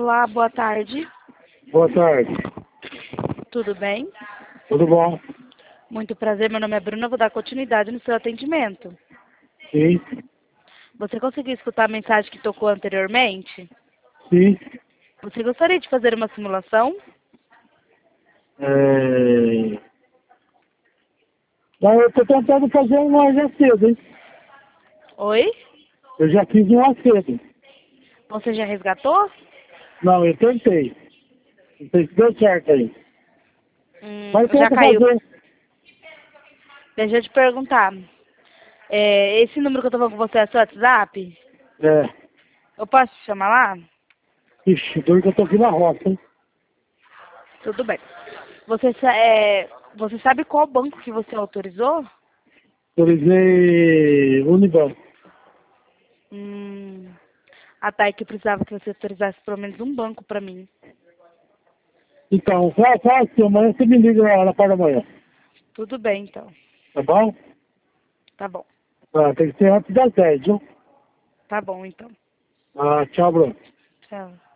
Olá, boa tarde. Boa tarde. Tudo bem? Tudo bom? Muito prazer, meu nome é Bruna, vou dar continuidade no seu atendimento. Sim, Você conseguiu escutar a mensagem que tocou anteriormente? sim. Você gostaria de fazer uma simulação? Mas eu tô tentando fazer uma já cedo, hein? Oi? Eu já fiz uma cedo. Você já resgatou? Não, eu tentei. Não sei se deu certo aí. Mas Já tenta caiu. fazer. Deixa eu te perguntar. Esse número que eu tô falando com você é seu WhatsApp? É. Eu posso te chamar lá? Ixi, dor que eu tô aqui na roça, hein? Tudo bem. Você sabe qual banco que você autorizou? Autorizei Unibanco. A TAI que precisava que você autorizasse pelo menos um banco pra mim. Então, faz assim, amanhã você me liga na parte da manhã. Tudo bem, então. Tá bom? Tá bom. Ah, tem que ser antes das 10, viu? Tá bom, então. Ah, tchau, Bruno. Tchau.